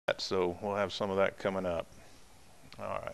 So we'll have some of that coming up. All right.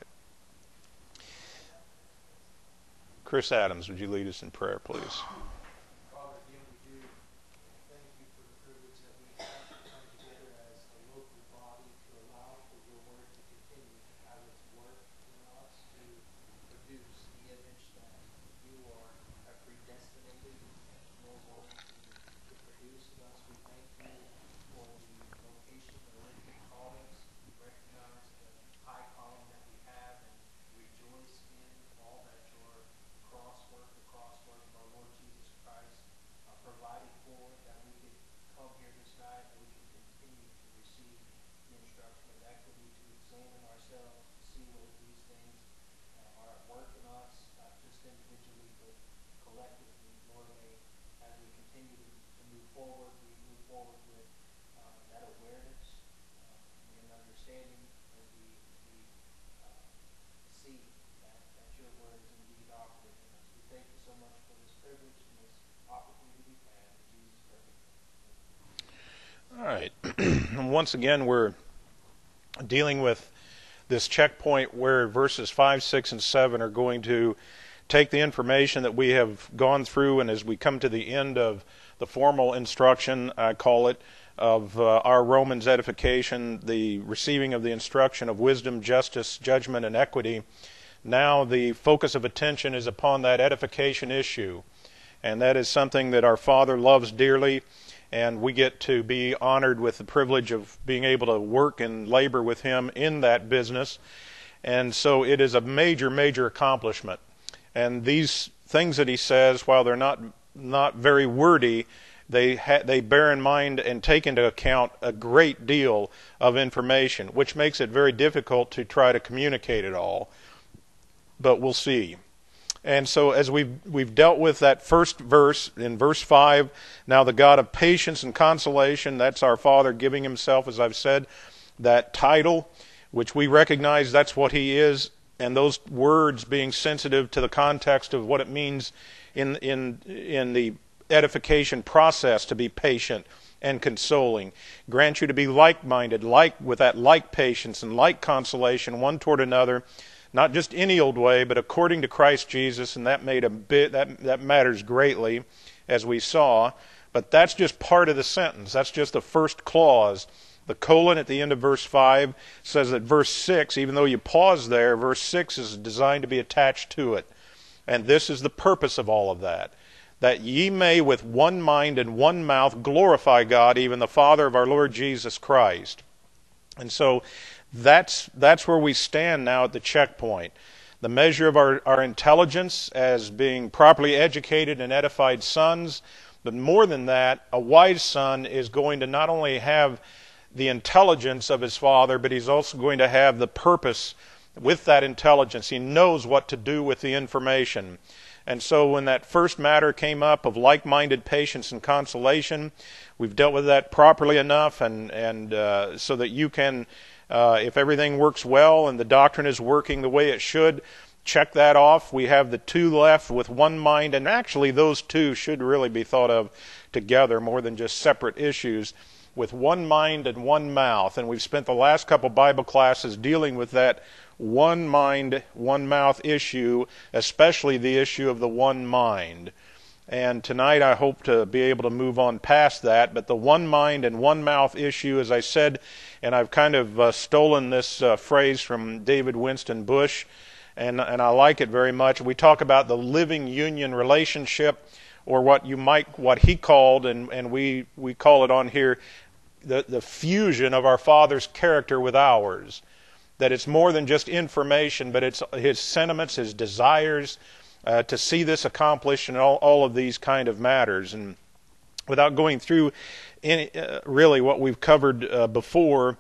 Chris Adams, would you lead us in prayer, please? Father, again, we do thank you for the privilege that we have to come together as a local body to allow for your word to continue to have its work in us to produce the image that you have predestinated and know going to produce in us. We thank you for the vocation that you called us. We recognize the high calling that we have and rejoice in all that your crosswork, the crosswork of our Lord Jesus Christ provided for, that we could come here this night, that we can continue to receive the instruction of equity, to examine ourselves, to see whether these things are at work in us, not just individually, but collectively. Lord, may, as we continue to move forward, we move forward with that awareness and understanding as we see that your word is indeed operative in us. We thank you so much for this privilege and this opportunity we've had. In Jesus' name. All right. Once again, we're dealing with this checkpoint where verses 5, 6, and 7 are going to take the information that we have gone through, and as we come to the end of the formal instruction, I call it, of our Romans edification, the receiving of the instruction of wisdom, justice, judgment, and equity, now the focus of attention is upon that edification issue. And that is something that our Father loves dearly, and we get to be honored with the privilege of being able to work and labor with Him in that business. And so it is a major, major accomplishment. And these things that He says, while they're not very wordy, they bear in mind and take into account a great deal of information, which makes it very difficult to try to communicate it all. But we'll see. And so as we've dealt with that first verse, in verse 5, now the God of patience and consolation, that's our Father giving Himself, as I've said, that title, which we recognize that's what He is, and those words being sensitive to the context of what it means in the edification process to be patient and consoling. Grant you to be like-minded, with that like patience and like consolation one toward another, not just any old way, but according to Christ Jesus, and that matters greatly, as we saw. But that's just part of the sentence. That's just the first clause. The colon at the end of verse 5 says that verse 6, even though you pause there, verse 6 is designed to be attached to it. And this is the purpose of all of that. That ye may with one mind and one mouth glorify God, even the Father of our Lord Jesus Christ. And so that's where we stand now at the checkpoint. The measure of our intelligence as being properly educated and edified sons, but more than that, a wise son is going to not only have the intelligence of his father, but he's also going to have the purpose with that intelligence. He knows what to do with the information. And so when that first matter came up of like-minded patience and consolation, we've dealt with that properly enough, and so that you can, if everything works well and the doctrine is working the way it should, check that off. We have the two left with one mind, and actually those two should really be thought of together more than just separate issues, with one mind and one mouth. And we've spent the last couple Bible classes dealing with that one mind, one mouth issue, especially the issue of the one mind. And tonight I hope to be able to move on past that. But the one mind and one mouth issue, as I said, and I've kind of stolen this phrase from David Winston Bush, and I like it very much. We talk about the living union relationship, or what he called, and we call it on here, the fusion of our Father's character with ours. That it's more than just information, but it's His sentiments, His desires, to see this accomplished, and all of these kind of matters. And without going through really what we've covered before,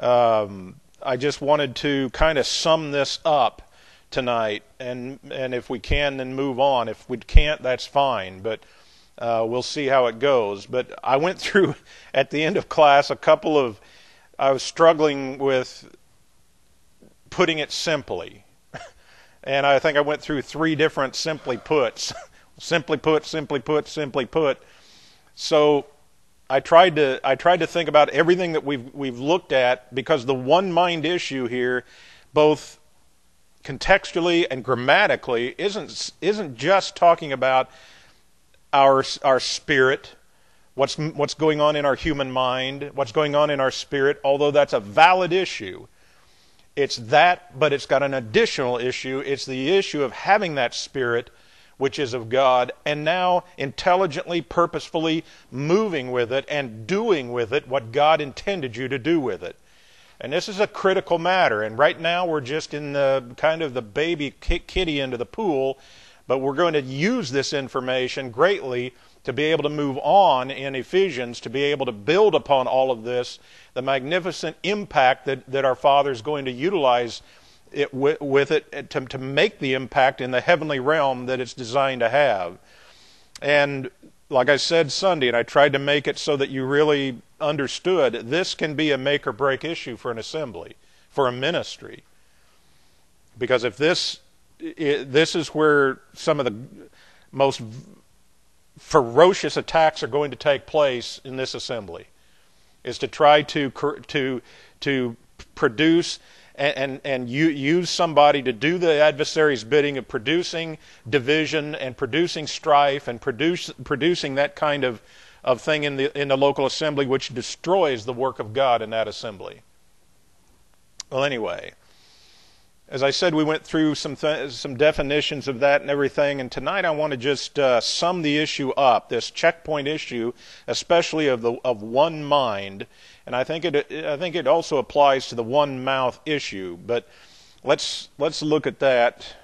I just wanted to kind of sum this up tonight, and if we can, then move on. If we can't, that's fine, but we'll see how it goes. But I went through, at the end of class, I was struggling with putting it simply. And I think I went through 3 different simply puts. Simply put, simply put, simply put. So I tried to think about everything that we've looked at, because the one mind issue here, both contextually and grammatically, isn't just talking about our spirit, what's going on in our human mind, what's going on in our spirit, although that's a valid issue. It's that, but it's got an additional issue. It's the issue of having that spirit, which is of God, and now intelligently, purposefully moving with it and doing with it what God intended you to do with it. And this is a critical matter, and right now we're just in the kind of the baby kiddie into the pool, but we're going to use this information greatly to be able to move on in Ephesians, to be able to build upon all of this, the magnificent impact that our Father is going to utilize it with it to make the impact in the heavenly realm that it's designed to have. And like I said Sunday, and I tried to make it so that you really understood, this can be a make or break issue for an assembly, for a ministry. Because if this is where some of the most ferocious attacks are going to take place in this assembly, is to try to produce and use somebody to do the adversary's bidding of producing division and producing strife and producing that kind of thing in the local assembly, which destroys the work of God in that assembly. Well, anyway, as I said, we went through some definitions of that and everything, and tonight I want to just sum the issue up, this checkpoint issue, especially of one mind. And I think it also applies to the one mouth issue. But let's look at that.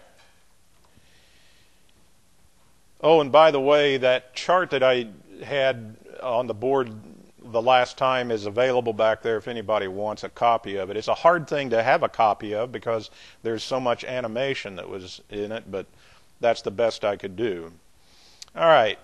Oh, and by the way, that chart that I had on the board the last time is available back there if anybody wants a copy of it. It's a hard thing to have a copy of because there's so much animation that was in it, but that's the best I could do. All right.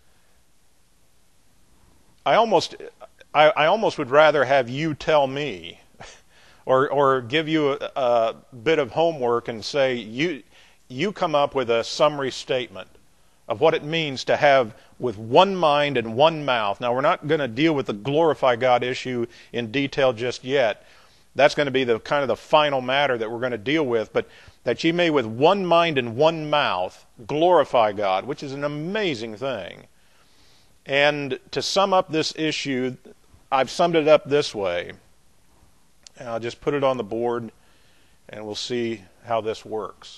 I almost would rather have you tell me or give you a bit of homework and say you come up with a summary statement of what it means to have with one mind and one mouth. Now, we're not going to deal with the glorify God issue in detail just yet. That's going to be the kind of the final matter that we're going to deal with. But that ye may with one mind and one mouth glorify God, which is an amazing thing. And to sum up this issue, I've summed it up this way. And I'll just put it on the board and we'll see how this works.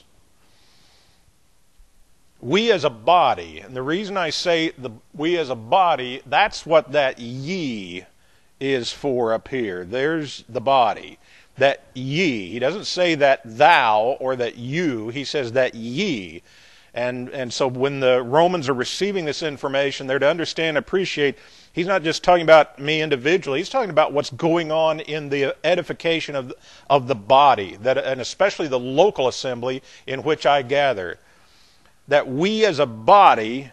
We as a body, and the reason I say we as a body, that's what that ye is for up here. There's the body. That ye. He doesn't say that thou or that you. He says that ye. And so when the Romans are receiving this information, they're to understand, appreciate, he's not just talking about me individually. He's talking about what's going on in the edification of the body, and especially the local assembly in which I gather. That we as a body,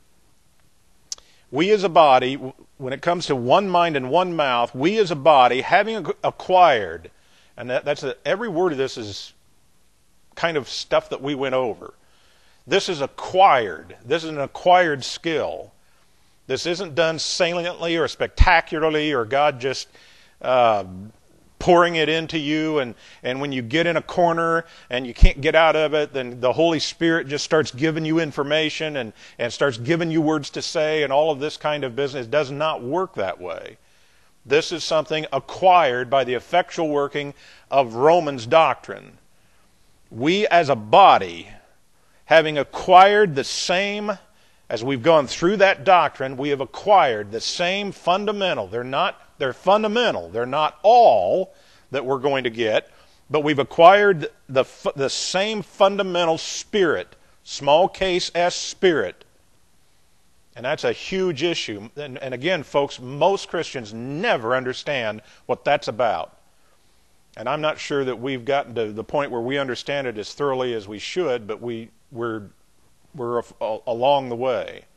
when it comes to one mind and one mouth, we as a body, having acquired, and every word of this is kind of stuff that we went over. This is acquired. This is an acquired skill. This isn't done saliently or spectacularly or God just pouring it into you, and when you get in a corner and you can't get out of it, then the Holy Spirit just starts giving you information and starts giving you words to say and all of this kind of business. It does not work that way. This is something acquired by the effectual working of Romans doctrine. We as a body, having acquired the same, as we've gone through that doctrine, we have acquired the same fundamental. They're fundamental. They're not all that we're going to get, but we've acquired the same fundamental spirit, small case S spirit. And that's a huge issue. And again, folks, most Christians never understand what that's about. And I'm not sure that we've gotten to the point where we understand it as thoroughly as we should, but we're along the way.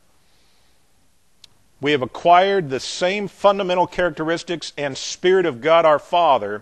We have acquired the same fundamental characteristics and Spirit of God our Father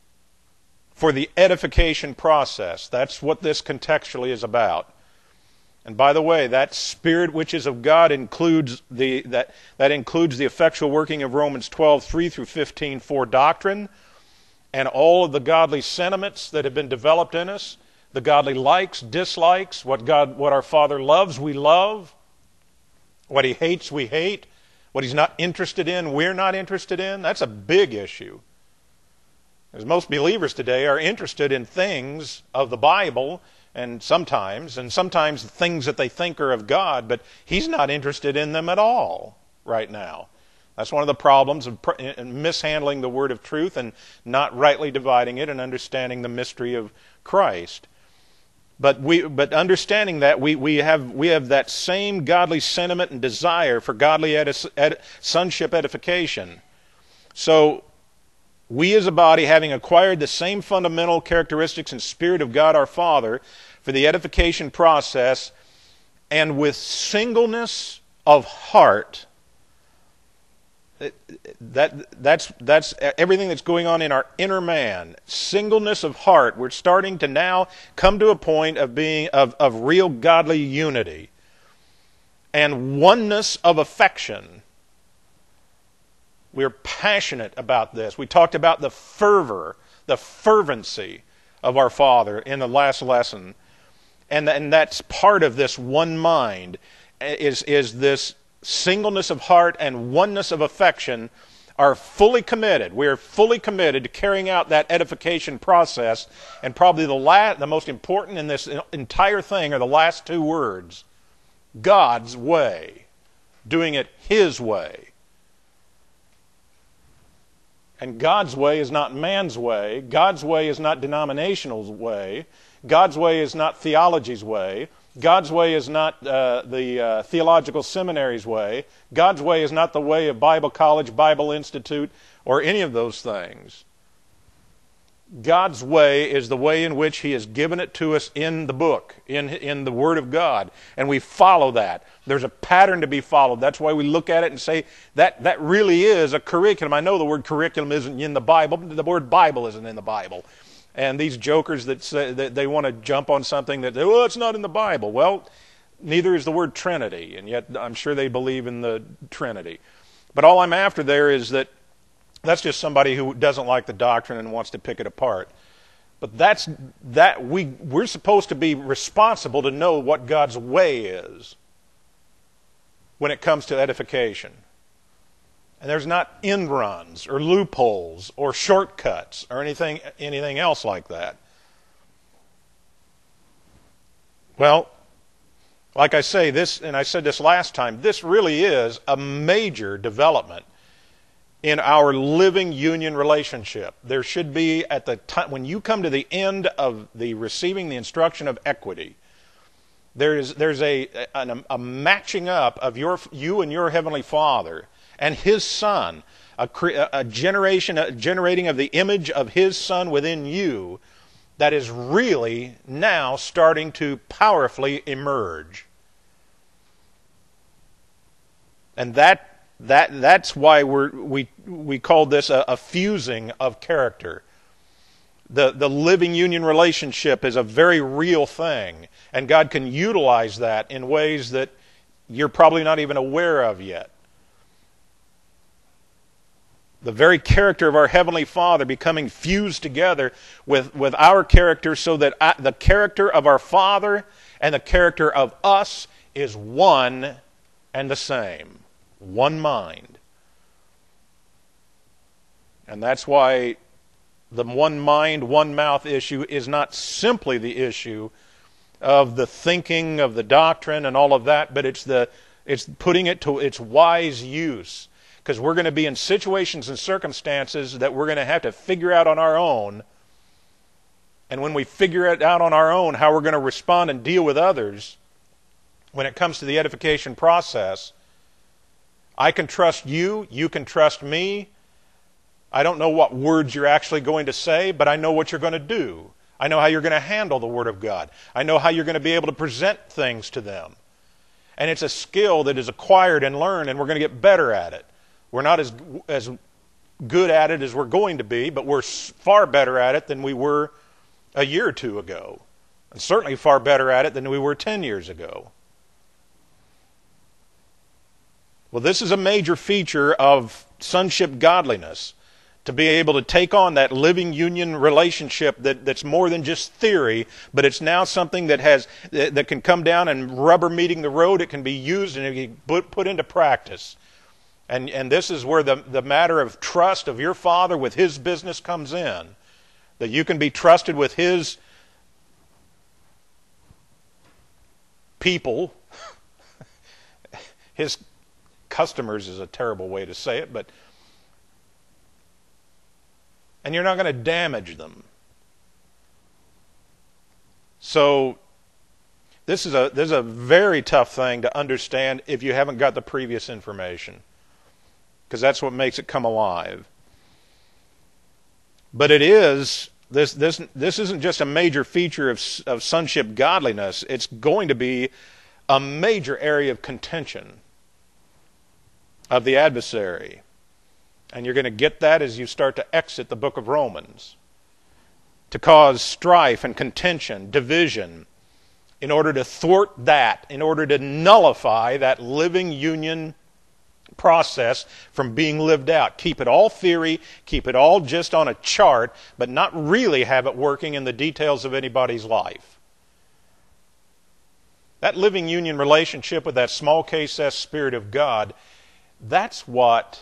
for the edification process. That's what this contextually is about. And by the way, that Spirit which is of God includes that includes the effectual working of Romans 12:3 through 15 for doctrine, and all of the godly sentiments that have been developed in us, the godly likes, dislikes, what our Father loves, we love, what He hates, we hate, what He's not interested in, we're not interested in. That's a big issue. Because most believers today are interested in things of the Bible, and sometimes things that they think are of God, but He's not interested in them at all right now. That's one of the problems of mishandling the word of truth and not rightly dividing it and understanding the mystery of Christ. But understanding that we have that same godly sentiment and desire for godly sonship edification. So we as a body, having acquired the same fundamental characteristics and Spirit of God our Father for the edification process, and with singleness of heart, that's everything that's going on in our inner man. Singleness of heart. We're starting to now come to a point of being of real godly unity and oneness of affection. We're passionate about this. We talked about the fervor, the fervency of our Father in the last lesson. And that's part of this one mind, is this singleness of heart and oneness of affection are fully committed. We are fully committed to carrying out that edification process. And probably the most important in this entire thing are the last two words. God's way. Doing it His way. And God's way is not man's way. God's way is not denominational way. God's way is not theology's way. God's way is not the theological seminary's way. God's way is not the way of Bible College, Bible Institute, or any of those things. God's way is the way in which He has given it to us in the book, in the Word of God. And we follow that. There's a pattern to be followed. That's why we look at it and say, that really is a curriculum. I know the word curriculum isn't in the Bible, but the word Bible isn't in the Bible. And these jokers that say that they want to jump on something that, oh, it's not in the Bible. Well, neither is the word Trinity, and yet I'm sure they believe in the Trinity. But all I'm after there is that's just somebody who doesn't like the doctrine and wants to pick it apart. But we're supposed to be responsible to know what God's way is when it comes to edification. And there's not end runs or loopholes or shortcuts or anything else like that. Well, like I say, this, and I said this last time, this really is a major development in our living union relationship. There should be, at the time when you come to the end of the receiving the instruction of equity, there's a matching up of you and your Heavenly Father and His Son, a generating of the image of His Son within you that is really now starting to powerfully emerge. And that's why we call this a fusing of character. The living union relationship is a very real thing, and God can utilize that in ways that you're probably not even aware of yet. The very character of our Heavenly Father becoming fused together with our character, so that the character of our Father and the character of us is one and the same. One mind. And that's why the one mind, one mouth issue is not simply the issue of the thinking of the doctrine and all of that, but it's putting it to its wise use. Because we're going to be in situations and circumstances that we're going to have to figure out on our own. And when we figure it out on our own, how we're going to respond and deal with others when it comes to the edification process, I can trust you, you can trust me. I don't know what words you're actually going to say, but I know what you're going to do. I know how you're going to handle the Word of God. I know how you're going to be able to present things to them. And it's a skill that is acquired and learned, and we're going to get better at it. We're not as good at it as we're going to be, but we're far better at it than we were a year or two ago. and certainly far better at it than we were 10 years ago. Well, this is a major feature of sonship godliness, to be able to take on that living union relationship that's more than just theory, but it's now something that can come down and rubber meeting the road. It can be used and it can be put into practice. And this is where the matter of trust of your Father with His business comes in. That you can be trusted with His people. His customers is a terrible way to say it, and you're not going to damage them. So this is a very tough thing to understand if you haven't got the previous information, because that's what makes it come alive. But it is this isn't just a major feature of sonship godliness. It's going to be a major area of contention of the adversary. And you're going to get that as you start to exit the book of Romans, to cause strife and contention, division, in order to thwart that, in order to nullify that living union process from being lived out. Keep it all theory, keep it all just on a chart, but not really have it working in the details of anybody's life. That living union relationship with that small case S Spirit of God, that's what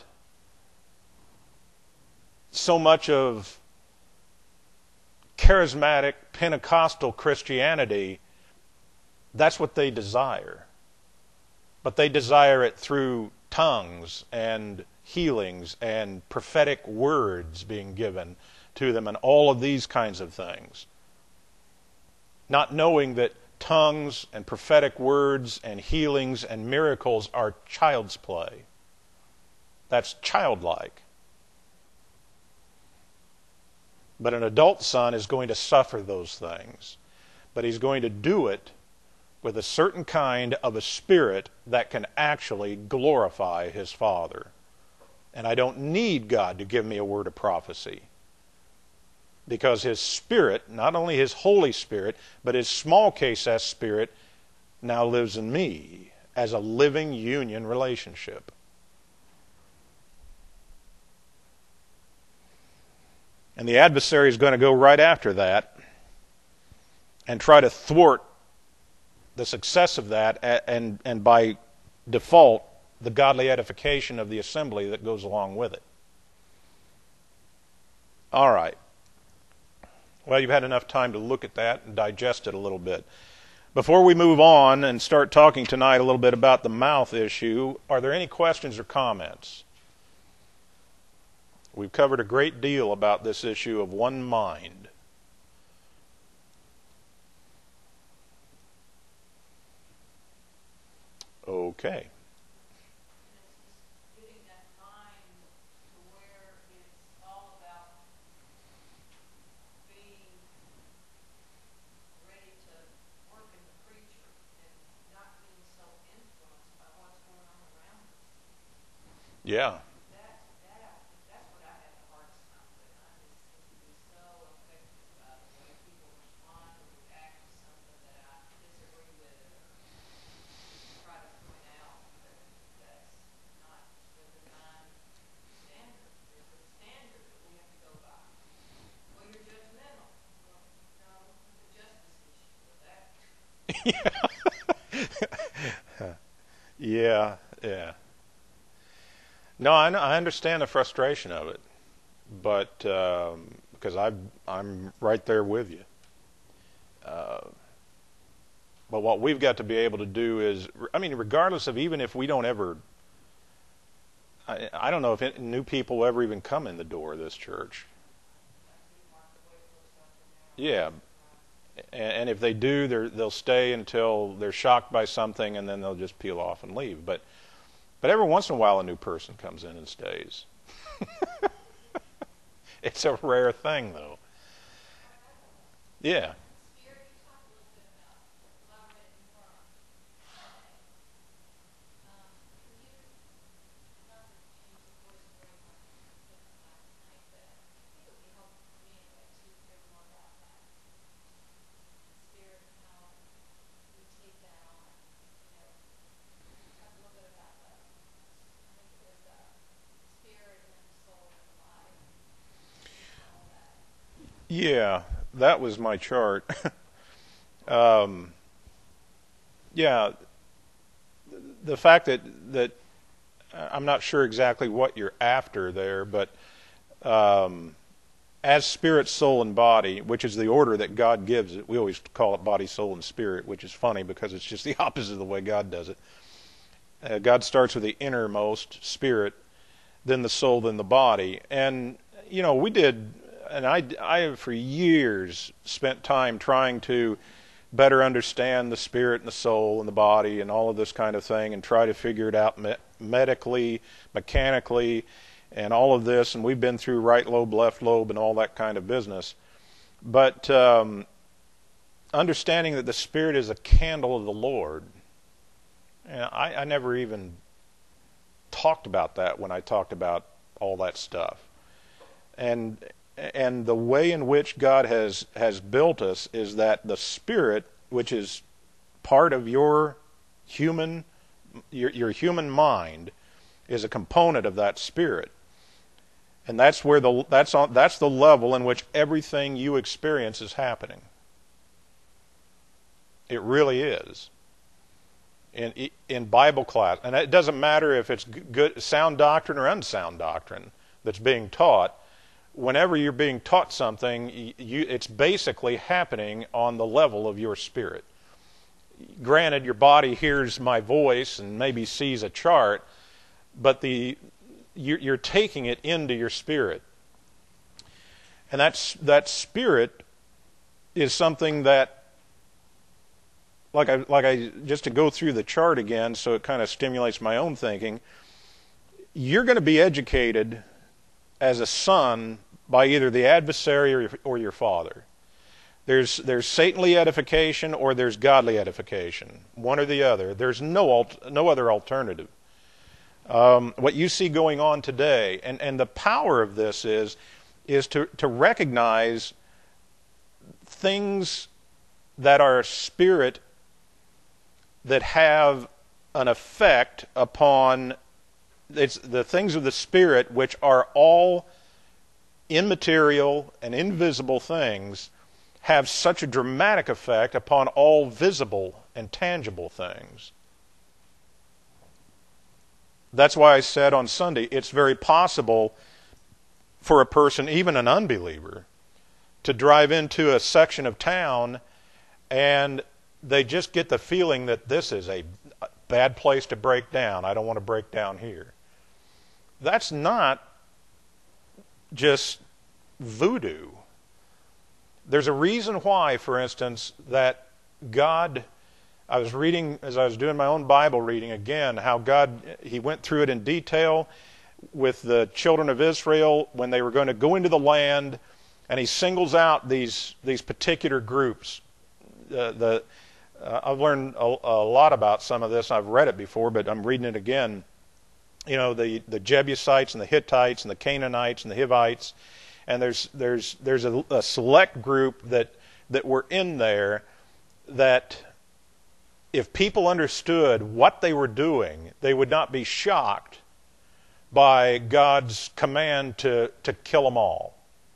so much of charismatic Pentecostal Christianity, that's what they desire. But they desire it through tongues and healings and prophetic words being given to them and all of these kinds of things. Not knowing that tongues and prophetic words and healings and miracles are child's play. That's childlike. But an adult son is going to suffer those things. But he's going to do it with a certain kind of a spirit that can actually glorify his Father. And I don't need God to give me a word of prophecy. Because His Spirit, not only His Holy Spirit, but His small case S Spirit, now lives in me as a living union relationship. And the adversary is going to go right after that and try to thwart the success of that, and by default, the godly edification of the assembly that goes along with it. All right. Well, you've had enough time to look at that and digest it a little bit. Before we move on and start talking tonight a little bit about the mouth issue, are there any questions or comments? We've covered a great deal about this issue of one mind. Okay. Getting that mind to where it's all about being ready to work in the preacher and not being so influenced by what's going on around us. Yeah. That's what I have the hardest time with. I just seem to be so affected by the way people respond or react to something that I disagree with, or try to point out that that's not the divine standard. There's a standard that we have to go by. Well, you're judgmental. Well, no, it's a justice issue with that. Yeah. No, I understand the frustration of it, but because I'm right there with you. But what we've got to be able to do is, I mean, regardless of even if we don't ever, I don't know if new people will ever even come in the door of this church. Yeah. And if they do, they'll stay until they're shocked by something, and then they'll just peel off and leave. But every once in a while, a new person comes in and stays. It's a rare thing, though. Yeah. Yeah, that was my chart. um, yeah, the fact that I'm not sure exactly what you're after there, but as spirit, soul, and body, which is the order that God gives it. We always call it body, soul, and spirit, which is funny because it's just the opposite of the way God does it. God starts with the innermost spirit, then the soul, then the body. And, you know, we did, and I have for years spent time trying to better understand the spirit and the soul and the body and all of this kind of thing and try to figure it out medically, mechanically, and all of this. And we've been through right lobe, left lobe, and all that kind of business. But understanding that the spirit is a candle of the Lord, and I never even talked about that when I talked about all that stuff. And the way in which God has built us is that the spirit, which is part of your human mind, is a component of that spirit. And that's the level in which everything you experience is happening. It really is. In Bible class, and it doesn't matter if it's good, sound doctrine or unsound doctrine that's being taught. Whenever you're being taught something, it's basically happening on the level of your spirit. Granted, your body hears my voice and maybe sees a chart, but you're taking it into your spirit, and that spirit is something that, like I just to go through the chart again, so it kind of stimulates my own thinking. You're going to be educated as a son by either the adversary or your father. There's Satanly edification or there's godly edification, one or the other. There's no other alternative. What you see going on today, and the power of this is to recognize things that are spirit that have an effect upon the things of the spirit, which are all immaterial and invisible things, have such a dramatic effect upon all visible and tangible things. That's why I said on Sunday, it's very possible for a person, even an unbeliever, to drive into a section of town and they just get the feeling that this is a bad place to break down. I don't want to break down here. That's not just voodoo. There's a reason why, for instance, that God, I was reading, as I was doing my own Bible reading again, how God, He went through it in detail with the children of Israel when they were going to go into the land, and He singles out these particular groups. I've learned a lot about some of this. I've read it before, but I'm reading it again. You know, the Jebusites and the Hittites and the Canaanites and the Hivites, and there's a select group that were in there that if people understood what they were doing, they would not be shocked by God's command to kill them all.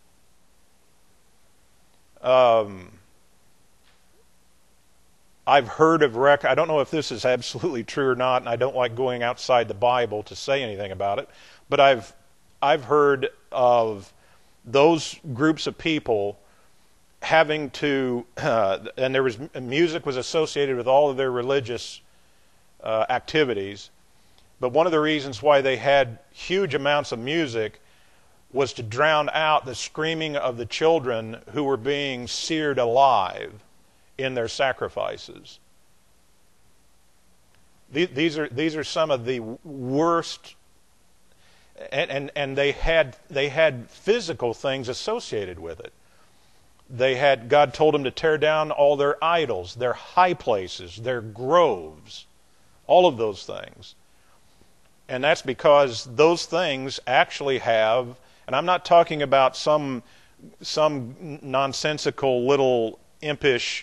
I've heard of I don't know if this is absolutely true or not, and I don't like going outside the Bible to say anything about it, but I've heard of those groups of people having to, and there was music was associated with all of their religious activities, but one of the reasons why they had huge amounts of music was to drown out the screaming of the children who were being seared alive in their sacrifices. These are some of the worst, and they had physical things associated with it. God told them to tear down all their idols, their high places, their groves, all of those things. And that's because those things actually have, and I'm not talking about some nonsensical little impish,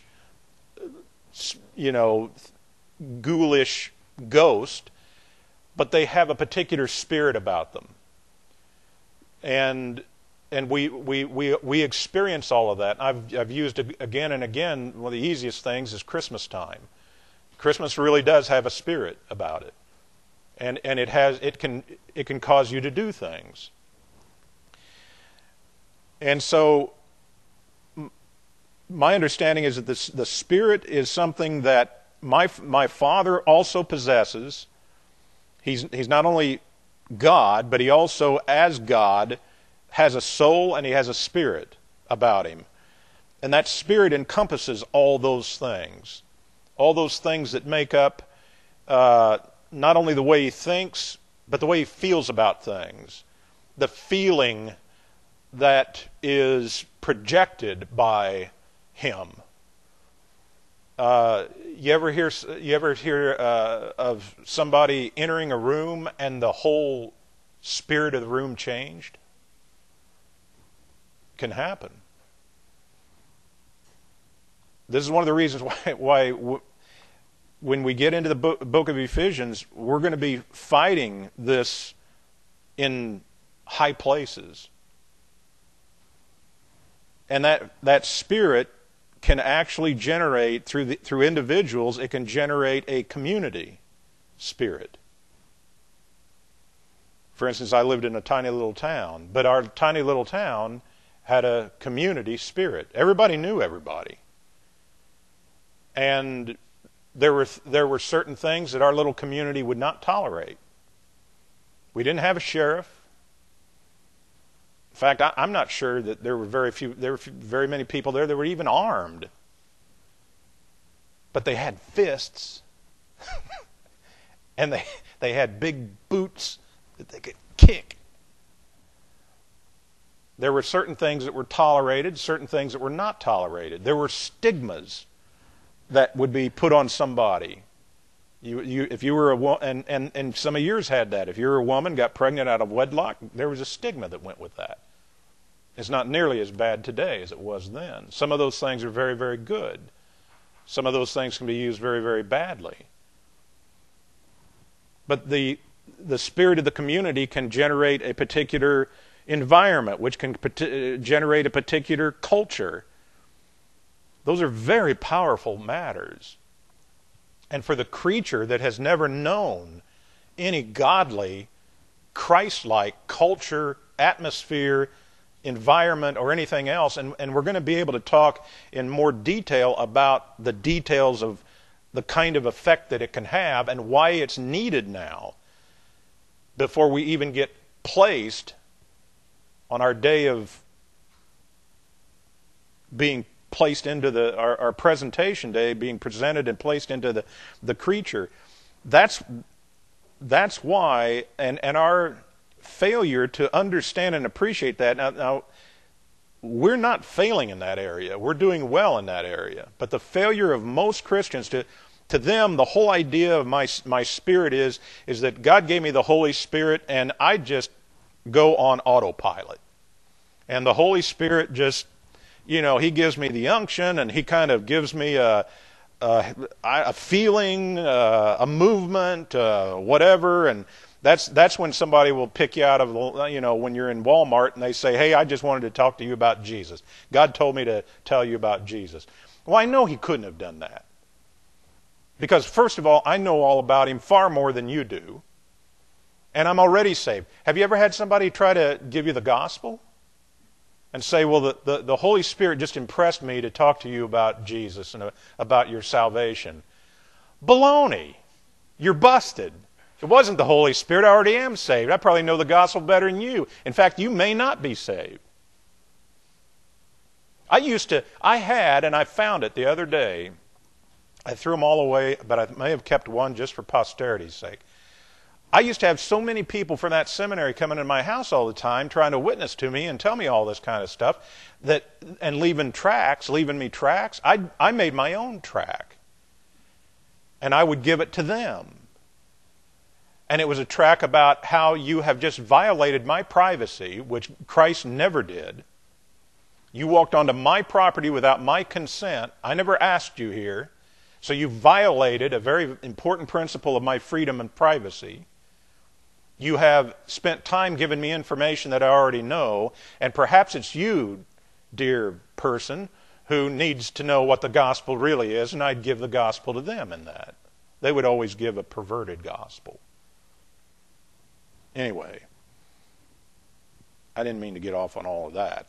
ghoulish ghost, but they have a particular spirit about them. And and we experience all of that. I've used again and again, one of the easiest things is Christmas time. Christmas really does have a spirit about it. And it can cause you to do things. And so my understanding is that the Spirit is something that my Father also possesses. He's not only God, but he also, as God, has a soul and he has a spirit about him. And that spirit encompasses all those things that make up not only the way he thinks, but the way he feels about things. The feeling that is projected by him. You ever hear of somebody entering a room and the whole spirit of the room changed? Can happen. This is one of the reasons why when we get into the book of Ephesians, we're going to be fighting this in high places. And that spirit can actually generate, through individuals, it can generate a community spirit. For instance, I lived in a tiny little town, but our tiny little town had a community spirit. Everybody knew everybody. And there were certain things that our little community would not tolerate. We didn't have a sheriff. In fact, I'm not sure that there were very many people there that were even armed. But they had fists. And they had big boots that they could kick. There were certain things that were tolerated, certain things that were not tolerated. There were stigmas that would be put on somebody. If you were a woman, and some of yours had that. If you were a woman, got pregnant out of wedlock, there was a stigma that went with that. It's not nearly as bad today as it was then. Some of those things are very, very good. Some of those things can be used very, very badly. But the spirit of the community can generate a particular environment, which can generate a particular culture. Those are very powerful matters. And for the creature that has never known any godly, Christ-like culture, atmosphere, environment, or anything else, and we're going to be able to talk in more detail about the details of the kind of effect that it can have and why it's needed now before we even get placed on our day of being placed into our presentation day, being presented and placed into the creature. That's why, and our failure to understand and appreciate that. Now, we're not failing in that area. We're doing well in that area. But the failure of most Christians, to them, the whole idea of my spirit is that God gave me the Holy Spirit and I just go on autopilot. And the Holy Spirit just, He gives me the unction and He kind of gives me a feeling, a movement, whatever. And that's when somebody will pick you out of, when you're in Walmart and they say, hey, I just wanted to talk to you about Jesus. God told me to tell you about Jesus. Well, I know He couldn't have done that. Because first of all, I know all about Him far more than you do. And I'm already saved. Have you ever had somebody try to give you the gospel? And say, well, the Holy Spirit just impressed me to talk to you about Jesus and about your salvation. Baloney. You're busted. If it wasn't the Holy Spirit, I already am saved. I probably know the gospel better than you. In fact, you may not be saved. I had, and I found it the other day. I threw them all away, but I may have kept one just for posterity's sake. I used to have so many people from that seminary coming in my house all the time trying to witness to me and tell me all this kind of stuff, and leaving me tracts. I made my own tract. And I would give it to them. And it was a tract about how you have just violated my privacy, which Christ never did. You walked onto my property without my consent. I never asked you here. So you violated a very important principle of my freedom and privacy. You have spent time giving me information that I already know, and perhaps it's you, dear person, who needs to know what the gospel really is, and I'd give the gospel to them in that. They would always give a perverted gospel. Anyway, I didn't mean to get off on all of that.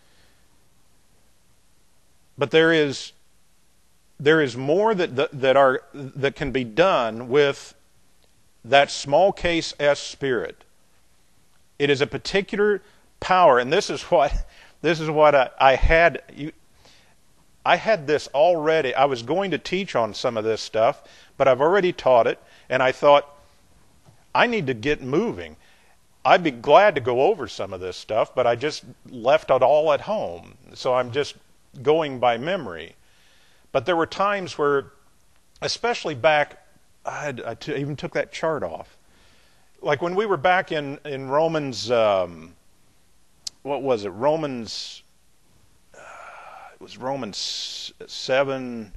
But there is more that can be done with that small case S spirit. It is a particular power, and this is what I had. I had this already. I was going to teach on some of this stuff, but I've already taught it, and I thought, I need to get moving. I'd be glad to go over some of this stuff, but I just left it all at home. So I'm just going by memory. But there were times where, especially back, I even took that chart off. Like when we were back in Romans, what was it? Romans, it was Romans 7.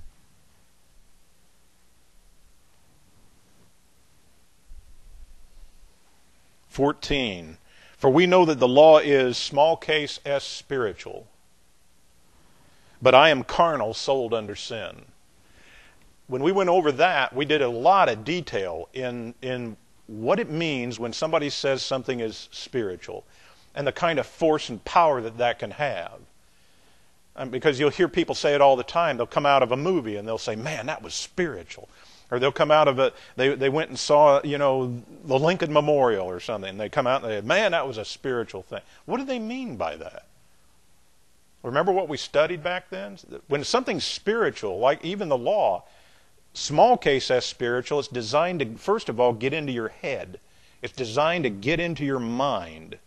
For we know that the law is small case S spiritual, but I am carnal, sold under sin. When we went over that, we did a lot of detail in what it means when somebody says something is spiritual and the kind of force and power that can have. Because you'll hear people say it all the time. They'll come out of a movie and they'll say, man, that was spiritual. Or they'll come out of they went and saw, the Lincoln Memorial or something. And they come out and they say, man, that was a spiritual thing. What do they mean by that? Remember what we studied back then? When something's spiritual, like even the law, small case S spiritual, it's designed to, first of all, get into your head. It's designed to get into your mind.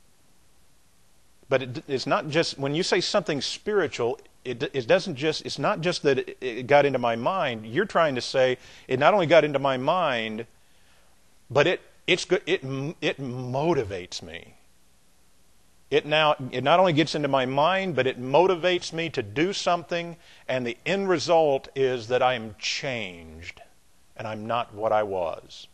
But it's not just, when you say something spiritual, it's not just that it got into my mind. You're trying to say it not only got into my mind, but it motivates me. It not only gets into my mind, but it motivates me to do something, and the end result is that I am changed, and I'm not what I was.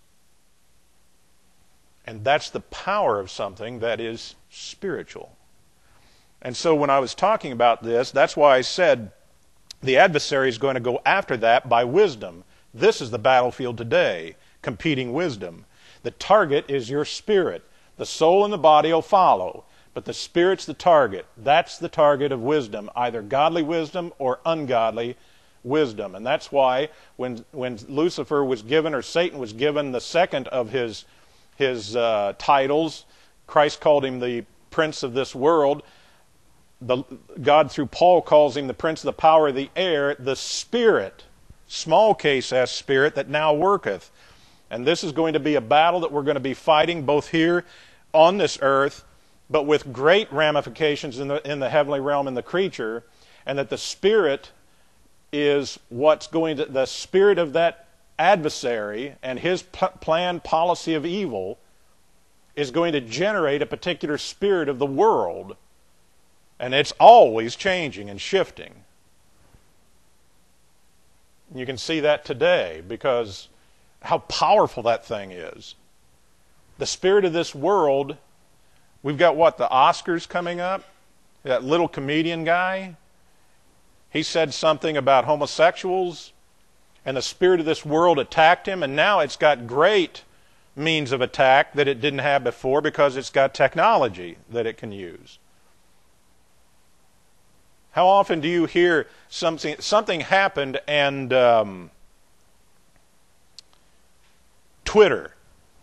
And that's the power of something that is spiritual. And so when I was talking about this, that's why I said the adversary is going to go after that by wisdom. This is the battlefield today, competing wisdom. The target is your spirit. The soul and the body will follow, but the spirit's the target. That's the target of wisdom, either godly wisdom or ungodly wisdom. And that's why when Lucifer was given, or Satan was given, the second of his titles, Christ called him the prince of this world. God through Paul calls him the prince of the power of the air, the spirit, small case S spirit, that now worketh. And this is going to be a battle that we're going to be fighting both here on this earth, but with great ramifications in the heavenly realm in the creature, and that the spirit is what's going to, the spirit of that adversary and his planned policy of evil is going to generate a particular spirit of the world. And it's always changing and shifting. You can see that today because how powerful that thing is. The spirit of this world, we've got the Oscars coming up? That little comedian guy, he said something about homosexuals, and the spirit of this world attacked him, and now it's got great means of attack that it didn't have before because it's got technology that it can use. How often do you hear something happened and Twitter?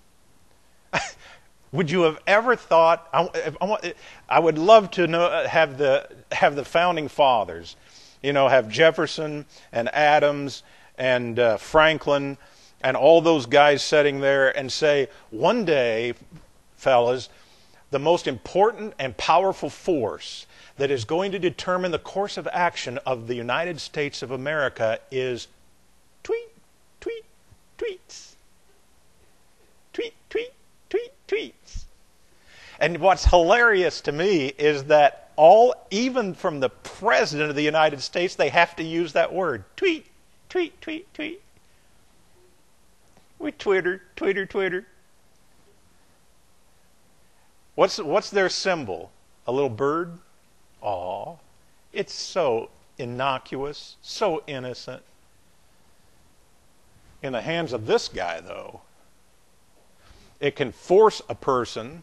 Would you have ever thought? I would love to know, have the founding fathers, have Jefferson and Adams and Franklin and all those guys sitting there and say, one day, fellas, the most important and powerful force that is going to determine the course of action of the United States of America is tweets. Tweets. And what's hilarious to me is that even from the President of the United States, they have to use that word. Tweet. We Twitter. What's their symbol? A little bird? Aw. It's so innocuous, so innocent. In the hands of this guy, though, it can force a person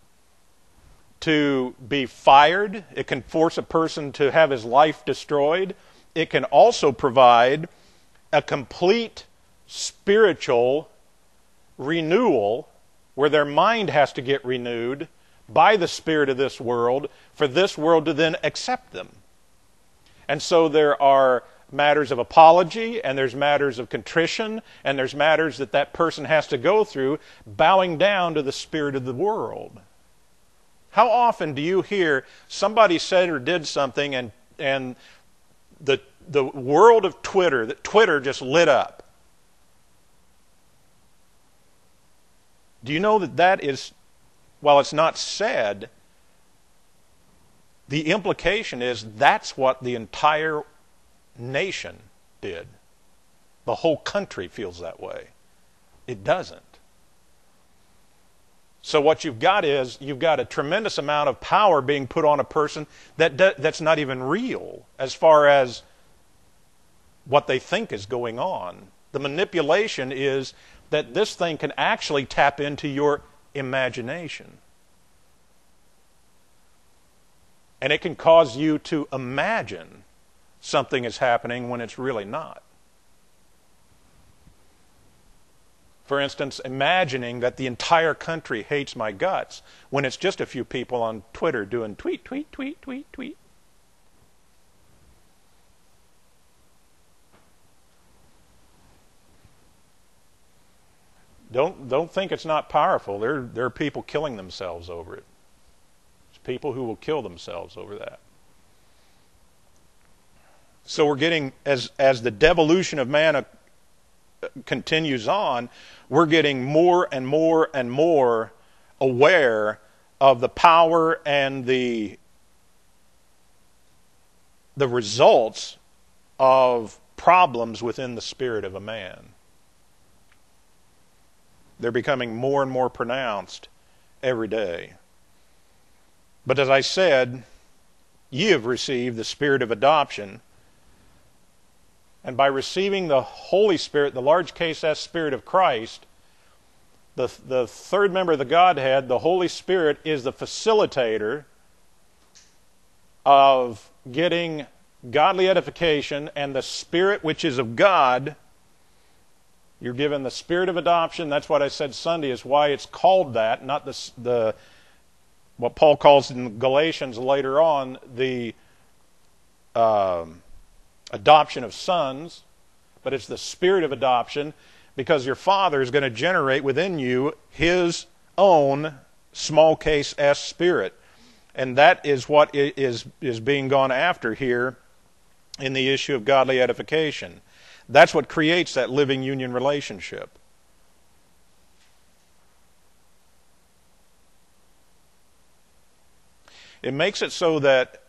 to be fired. It can force a person to have his life destroyed. It can also provide a complete spiritual renewal where their mind has to get renewed by the spirit of this world for this world to then accept them. And so there are matters of apology, and there's matters of contrition, and there's matters that that person has to go through bowing down to the spirit of the world. How often do you hear somebody said or did something and the world of Twitter, that Twitter just lit up? Do you know that is, while it's not said, the implication is that's what the entire nation did. The whole country feels that way. It doesn't. So what you've got is, you've got a tremendous amount of power being put on a person that's not even real as far as what they think is going on. The manipulation is that this thing can actually tap into your imagination. And it can cause you to imagine something is happening when it's really not. For instance, imagining that the entire country hates my guts when it's just a few people on Twitter doing tweet, tweet, tweet, tweet, tweet. Don't think it's not powerful. There are people killing themselves over it. There's people who will kill themselves over that. So we're getting, as the devolution of man continues on, we're getting more and more and more aware of the power and the results of problems within the spirit of a man. They're becoming more and more pronounced every day. But as I said, ye have received the spirit of adoption. And by receiving the Holy Spirit, the large case S Spirit of Christ, the third member of the Godhead, the Holy Spirit, is the facilitator of getting godly edification, and the Spirit which is of God. You're given the spirit of adoption. That's what I said Sunday is why it's called that, not the what Paul calls in Galatians later on, the adoption of sons, but it's the spirit of adoption because your Father is going to generate within you His own small case S Spirit. And that is what is being gone after here in the issue of godly edification. That's what creates that living union relationship. It makes it so that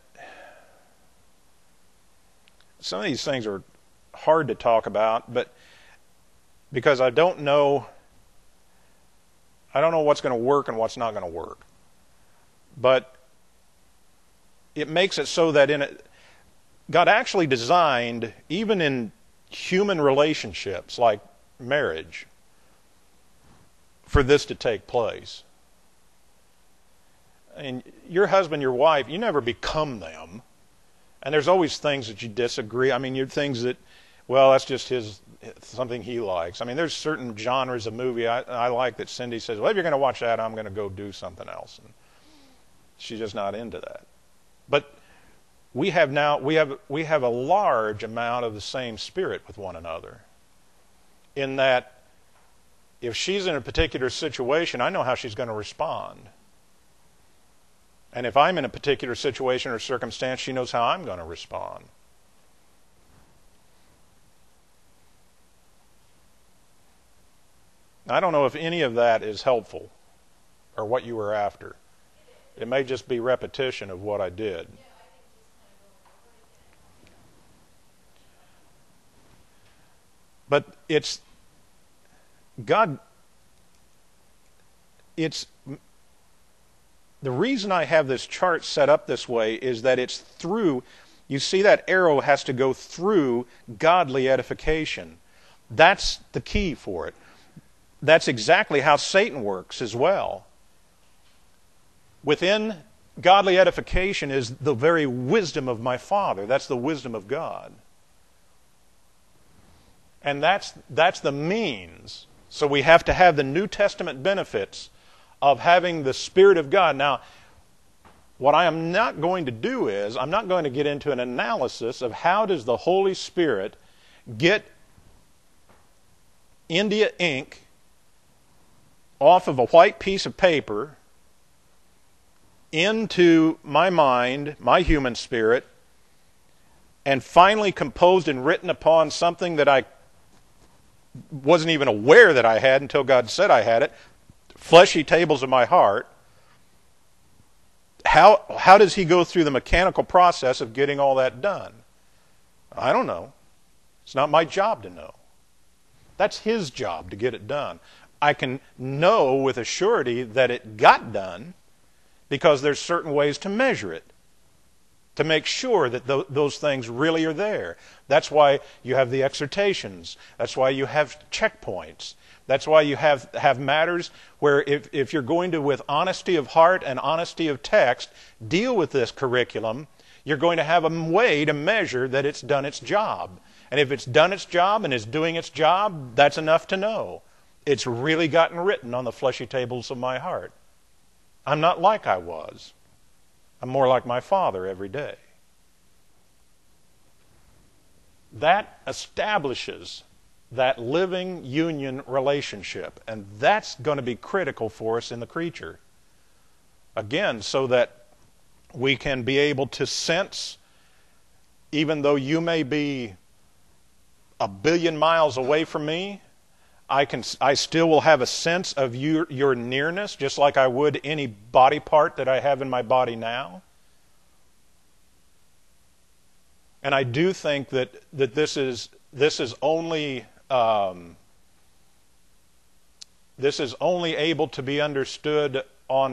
some of these things are hard to talk about, but because I don't know what's going to work and what's not going to work. But it makes it so that God actually designed, even in human relationships like marriage, for this to take place. And your husband, your wife, you never become them. And there's always things that you disagree. I mean, you're things that, well, that's just something he likes. I mean, there's certain genres of movie I like that Cindy says, well, if you're going to watch that, I'm going to go do something else. And she's just not into that. But we have a large amount of the same spirit with one another. In that, if she's in a particular situation, I know how she's going to respond. And if I'm in a particular situation or circumstance, she knows how I'm going to respond. I don't know if any of that is helpful or what you were after. It may just be repetition of what I did. But it's God, it's the reason I have this chart set up this way is that it's through, you see that arrow has to go through godly edification. That's the key for it. That's exactly how Satan works as well. Within godly edification is the very wisdom of my Father. That's the wisdom of God. And that's the means. So we have to have the New Testament benefits of having the Spirit of God. Now, what I am not going to do is, I'm not going to get into an analysis of how does the Holy Spirit get India ink off of a white piece of paper into my mind, my human spirit, and finally composed and written upon something that I wasn't even aware that I had until God said I had it, fleshy tables of my heart. How does he go through the mechanical process of getting all that done? I don't know. It's not my job to know. That's his job to get it done. I can know with a surety that it got done because there's certain ways to measure it, to make sure that those things really are there. That's why you have the exhortations. That's why you have checkpoints. That's why you have matters where if you're going to, with honesty of heart and honesty of text, deal with this curriculum, you're going to have a way to measure that it's done its job. And if it's done its job and is doing its job, that's enough to know. It's really gotten written on the fleshy tables of my heart. I'm not like I was. I'm more like my Father every day. That establishes that living union relationship. And that's going to be critical for us in the creature. Again, so that we can be able to sense, even though you may be 1 billion miles away from me, I still will have a sense of your nearness, just like I would any body part that I have in my body now. And I do think that this is only able to be understood on,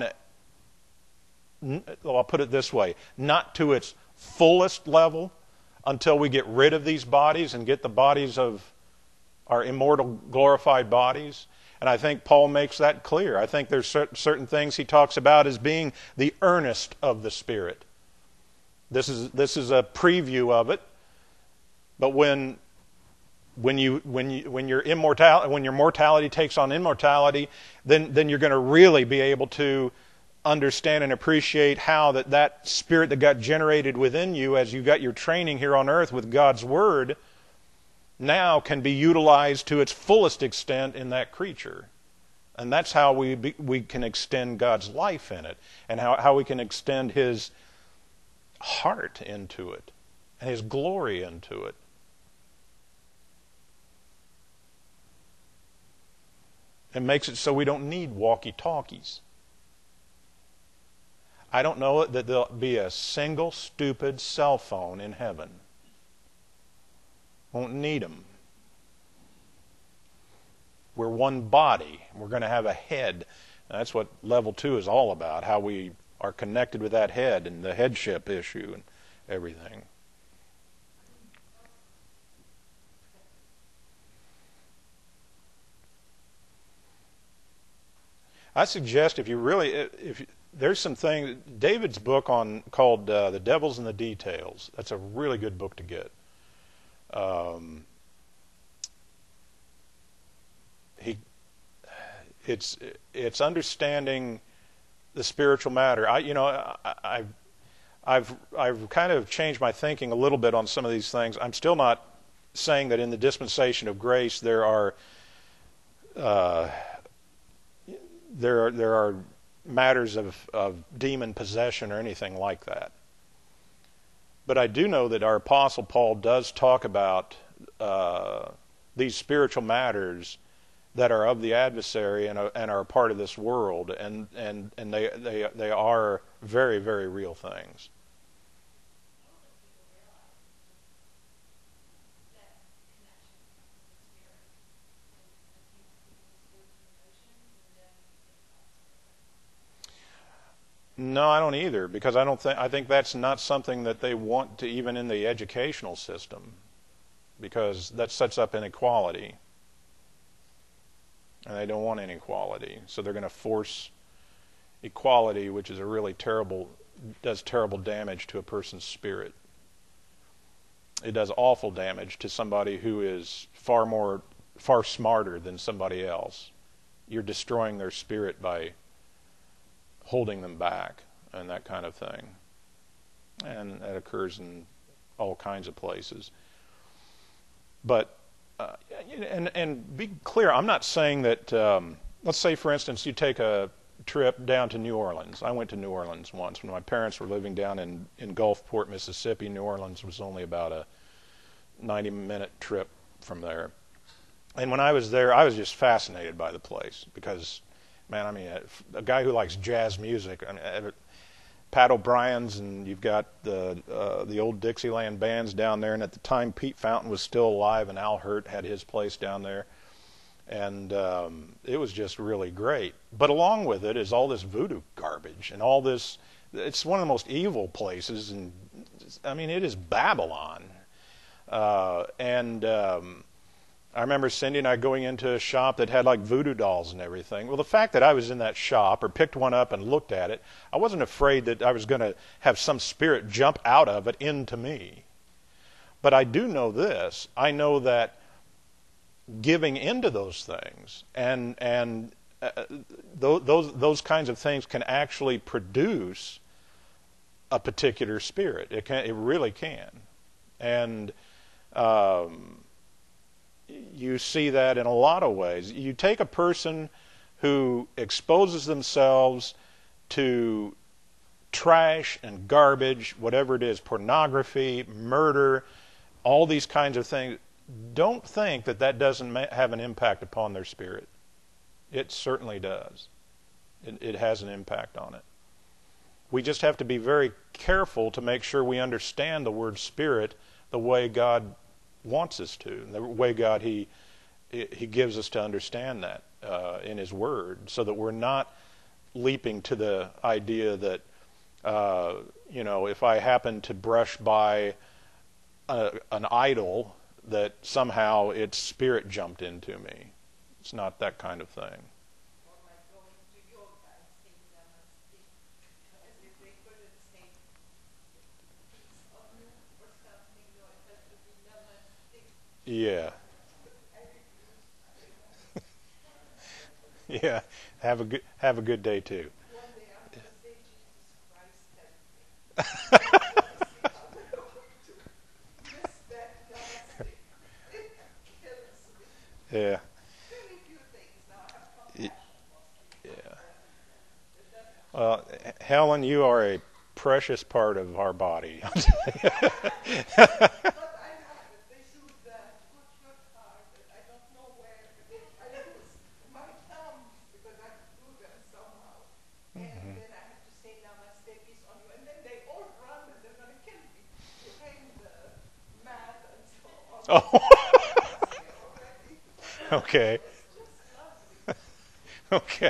I'll put it this way, not to its fullest level until we get rid of these bodies and get the bodies of our immortal, glorified bodies. And I think Paul makes that clear. I think there's certain things he talks about as being the earnest of the Spirit. This is a preview of it. But when your mortality takes on immortality, then you're going to really be able to understand and appreciate how that Spirit that got generated within you as you got your training here on earth with God's Word now can be utilized to its fullest extent in that creature. And that's how we can extend God's life in it, and how we can extend His heart into it and His glory into it. It makes it so we don't need walkie-talkies. I don't know that there'll be a single stupid cell phone in heaven. Won't need them. We're one body. We're going to have a head. And that's what level 2 is all about, how we are connected with that head and the headship issue and everything. I suggest there's some things, David's book called The Devils and the Details. That's a really good book to get. It's understanding the spiritual matter. I've kind of changed my thinking a little bit on some of these things. I'm still not saying that in the dispensation of grace there are matters of demon possession or anything like that. But I do know that our Apostle Paul does talk about these spiritual matters that are of the adversary and are a part of this world, and they are very, very real things. No, I don't either, because I think that's not something that they want to even in the educational system, because that sets up inequality. And they don't want inequality. So they're going to force equality, which is does terrible damage to a person's spirit. It does awful damage to somebody who is far smarter than somebody else. You're destroying their spirit by holding them back and that kind of thing. And that occurs in all kinds of places. But, and be clear, I'm not saying that, let's say, for instance, you take a trip down to New Orleans. I went to New Orleans once when my parents were living down in Gulfport, Mississippi. New Orleans was only about a 90-minute trip from there. And when I was there, I was just fascinated by the place because, man, I mean, a guy who likes jazz music, I mean, Pat O'Brien's, and you've got the old Dixieland bands down there. And at the time, Pete Fountain was still alive, and Al Hirt had his place down there. And it was just really great. But along with it is all this voodoo garbage and all this. It's one of the most evil places, and I mean, it is Babylon. I remember Cindy and I going into a shop that had like voodoo dolls and everything. Well, the fact that I was in that shop or picked one up and looked at it, I wasn't afraid that I was going to have some spirit jump out of it into me. But I do know this. I know that giving into those things and those kinds of things can actually produce a particular spirit. It really can. And you see that in a lot of ways. You take a person who exposes themselves to trash and garbage, whatever it is, pornography, murder, all these kinds of things. Don't think that that doesn't have an impact upon their spirit. It certainly does. It has an impact on it. We just have to be very careful to make sure we understand the word spirit the way God wants us to, the way God He gives us to understand that in His Word, so that we're not leaping to the idea that if I happen to brush by an idol, that somehow its spirit jumped into me. It's not that kind of thing. Or like going to yoga and saying namaste, as if they couldn't say peace on you or something, it has to be namaste. Yeah. Yeah. Have a good day too. One day I'm going to say Jesus Christ help me. Yeah. Very few things now. I've come back. Yeah. Well, Helen, you are a precious part of our body. But I have it. They shoot that good your heart, and I don't know where. I lose my thumbs because I do them somehow. And then I have to say namaste, peace on you. And then they all run and they're going to kill me behind the mat and so on. Oh. Okay. Okay.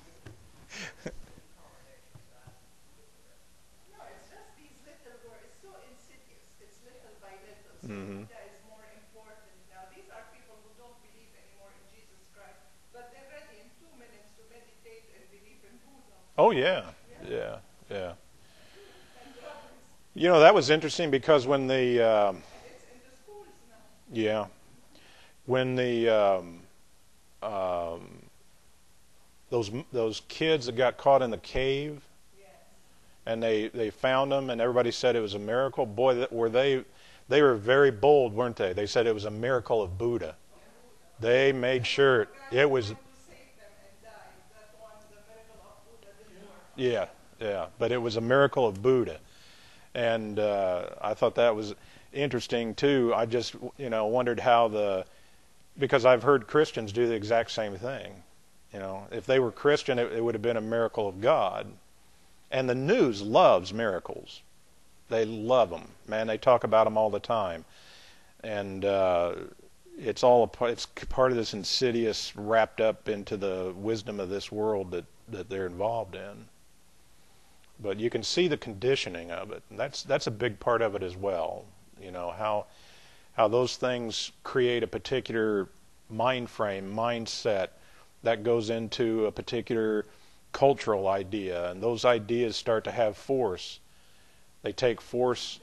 No, it's just these little words. It's so insidious. It's little by little. So Buddha is more important now. These are people who don't believe anymore in Jesus Christ, but they're ready in 2 minutes to meditate and believe in Buddha. Oh yeah. Yeah. Yeah. You know, that was interesting because when the It's in the schools now. yeah, when the those kids that got caught in the cave, Yes. and they found them, and everybody said it was a miracle. Boy, they were very bold, weren't they? They said it was a miracle of Buddha. They made sure it was. To save them and die. That one, the miracle of Buddha didn't work. Yeah, but it was a miracle of Buddha, and I thought that was interesting too. I just wondered how because I've heard Christians do the exact same thing. If they were Christian, it would have been a miracle of God. And the news loves miracles. They love them, man. They talk about them all the time, and it's part of this insidious, wrapped up into the wisdom of this world that they're involved in. but you can see the conditioning of it. And that's a big part of it as well. You know, how those things create a particular mind frame, mindset that goes into a particular cultural idea, and those ideas start to have force. They take force,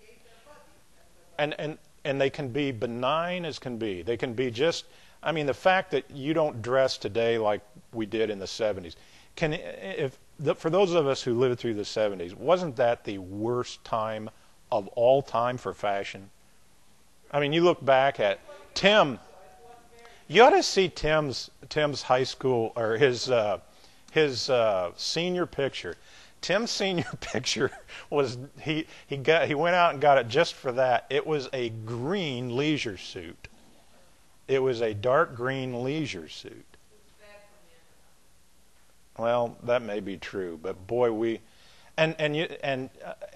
and they can be benign as can be. They can be just, I mean, the fact that you don't dress today like we did in the 70s. For those of us who lived through the 70s, wasn't that the worst time of all time for fashion? I mean, you look back at Tim. You ought to see Tim's high school or his senior picture. Tim's senior picture was he went out and got it just for that. It was a green leisure suit. It was a dark green leisure suit. Well, that may be true, but boy, and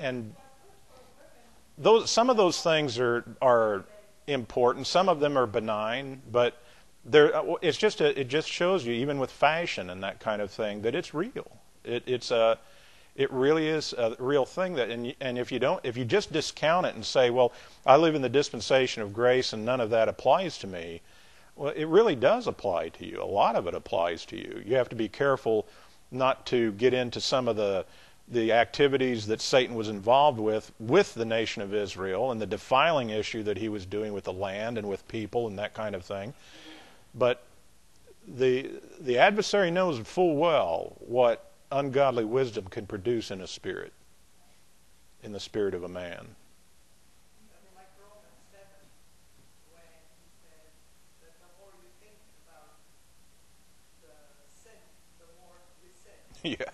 those, some of those things are important. Some of them are benign, but it just shows you, even with fashion and that kind of thing, that it's real. It really is a real thing. And if you just discount it and say, well, I live in the dispensation of grace and none of that applies to me, well, it really does apply to you. A lot of it applies to you. You have to be careful not to get into some of the activities that Satan was involved with the nation of Israel, and the defiling issue that he was doing with the land and with people and that kind of thing. But the adversary knows full well what ungodly wisdom can produce in the spirit of a man. Yeah.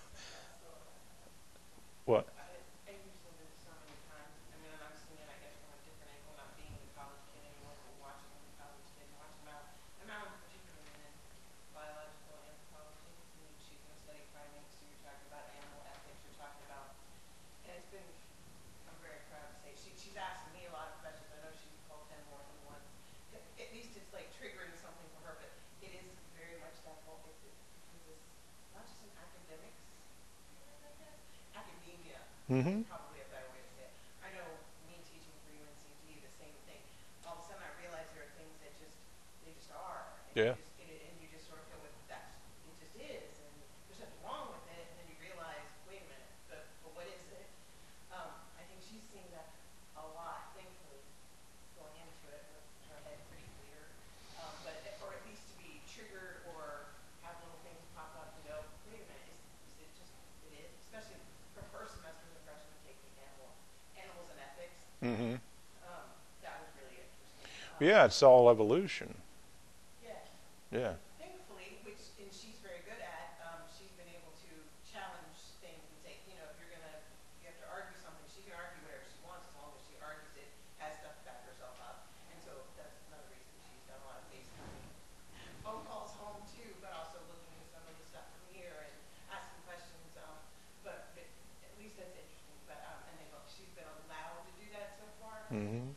What? I usually do so many times. I mean, and I'm seeing it, I guess, from a different angle, not being a college kid anymore, but watching the college kid, watching Mal in particular, and then biological anthropology. I mean, she's going to study primates, so you're talking about animal ethics, you're talking about, and it's been, I'm very proud to say, she's asking me a lot of questions. I know she's called him more than once. At least it's like triggering something for her, but it is very much that whole, it's not just in academics, I guess, academia. Mm-hmm. Probably a better way to say it. I know me teaching for UNCG, the same thing. All of a sudden I realize there are things that they just are. Yeah. And you just sort of go with that. It just is. And there's nothing wrong with it. And then you realize, wait a minute, but what is it? I think she's seen that a lot, thankfully, going into it with her head pretty clear. Or at least to be triggered or have little things pop up and go, wait a minute, is it just, it is? Especially her first semester as a freshman taking animals and ethics. Mm-hmm. That was really interesting. Yeah, it's all evolution. Yeah. Yeah. Thankfully, and she's very good at, she's been able to challenge things and say, you have to argue something. She can argue whatever she wants as long as she argues it, has stuff to back herself up. And so that's another reason she's done a lot of FaceTime phone calls home too, but also looking at some of the stuff from here and asking questions. But at least that's interesting. But and she's been allowed to do that so far. Mm-hmm.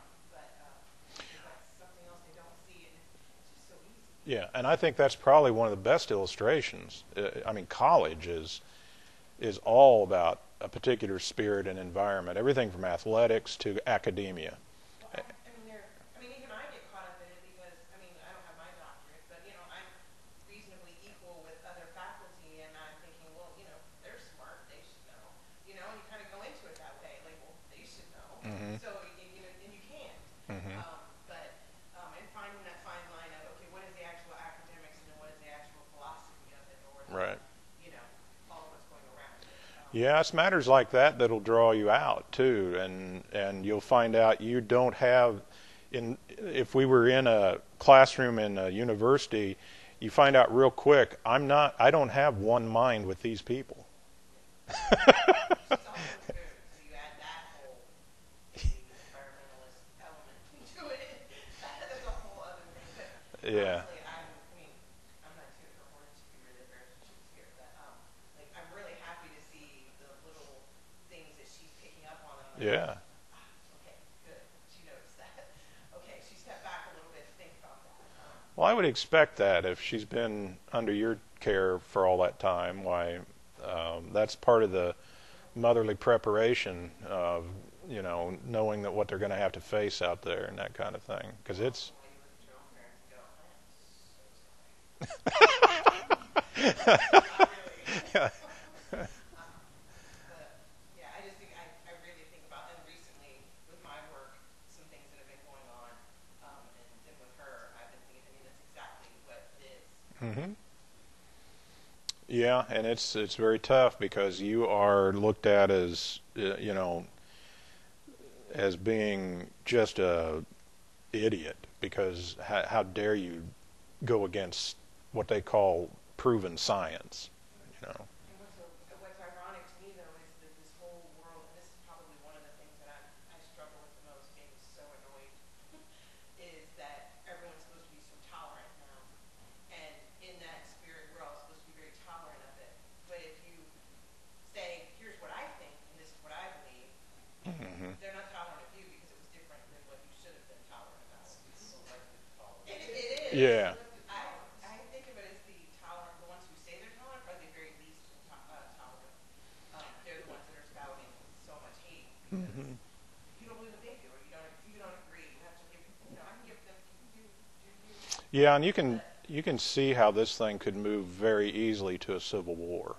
That's something else they don't see, and it's just so easy. Yeah, and I think that's probably one of the best illustrations. I mean, college is all about a particular spirit and environment. Everything from athletics to academia. Well, even I get caught up in it because, I don't have my doctorate, but, I'm reasonably equal with other faculty, and I'm thinking, well, they're smart, they should know, and you kind of go into it that way, like, well, they should know. Mm-hmm. So, and you can't. Mm-hmm. And finding that fine line of, okay, what is the actual academics and then what is the actual philosophy of it, or Right. All of what's going around it. Yeah, it's matters like that that'll draw you out too, and you'll find out you don't have. If we were in a classroom in a university, you find out real quick. I don't have one mind with these people. It's almost good. So you add that whole environmentalist element to it. That's a whole other thing. But Yeah. honestly, I'm not too for horn to be really embarrassed that she was here, but I'm really happy to see the little things that she's picking up on. I'm like, Yeah. okay, good. She noticed that. Okay, she stepped back a little bit to think about that. Well, I would expect that if she's been under your care for all that time. Why, that's part of motherly preparation of, you know, knowing that what they're going to have to face out there and that kind of thing. Because it's Why you look at your own parents and go, I am so sorry. But yeah, I just think I really think about, and recently with my work, some things that have been going on, and with her, I've been thinking, I mean, that's exactly what it is. hmm Yeah, and it's very tough because you are looked at as you know, as being just a idiot, because how dare you go against what they call proven science, you know. And what's ironic to me though is that this whole world, and this is probably one of the things that I struggle with the most, being so annoyed, is that everyone's supposed to be so tolerant now. And in that spirit, we're all supposed to be very tolerant of it. But if you say, here's what I think, and this is what I believe, hmm they're not tolerant of you because it was different than what you should have been tolerant about. It is. Yeah. I think of it as the ones who say they're tolerant are the very least tolerant. They're the ones that are spouting so much hate because hmm you don't believe what they do, or you don't agree. You have to give, I can give them, you do. Yeah, and you can see how this thing could move very easily to a civil war.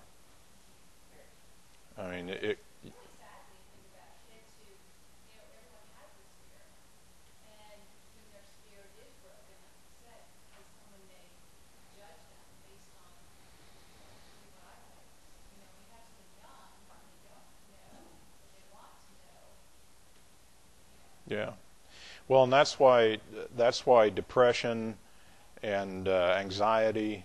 I mean, it. Really sadly think about kids who, everyone has this fear, and when their spirit is broken, like you said, because someone may judge them based on, what I think. We have some young, and they don't know, but they want to know. Yeah. Well, and that's why depression and anxiety,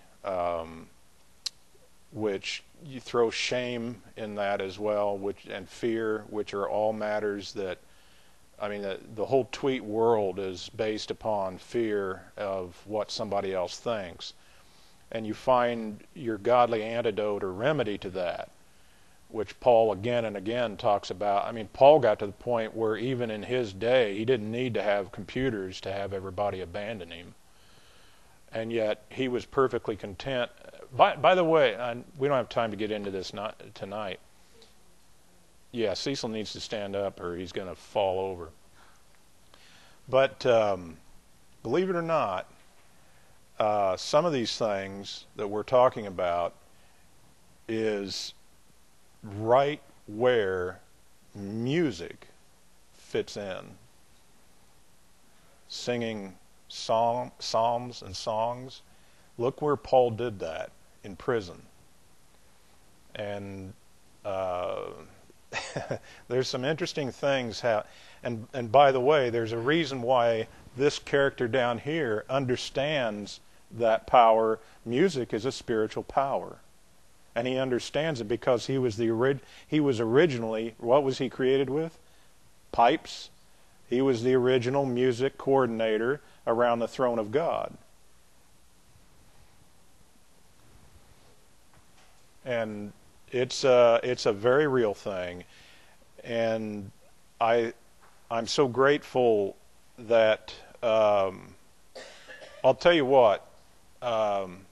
which you throw shame in that as well, which and fear, which are all matters that, I mean, the whole tweet world is based upon fear of what somebody else thinks, and you find your godly antidote or remedy to that, which Paul again and again talks about. I mean, Paul got to the point where even in his day, he didn't need to have computers to have everybody abandon him. And yet he was perfectly content. By the way, we don't have time to get into this tonight. Yeah, Cecil needs to stand up or he's going to fall over. But believe it or not, some of these things that we're talking about is right where music fits in. Singing psalms and songs. Look where Paul did that, in prison. And there's some interesting things and by the way, there's a reason why this character down here understands that power. Music is a spiritual power. And he understands it because he was originally, what was he created with? Pipes. He was the original music coordinator around the throne of God. And it's a very real thing. And I'm so grateful that I'll tell you what,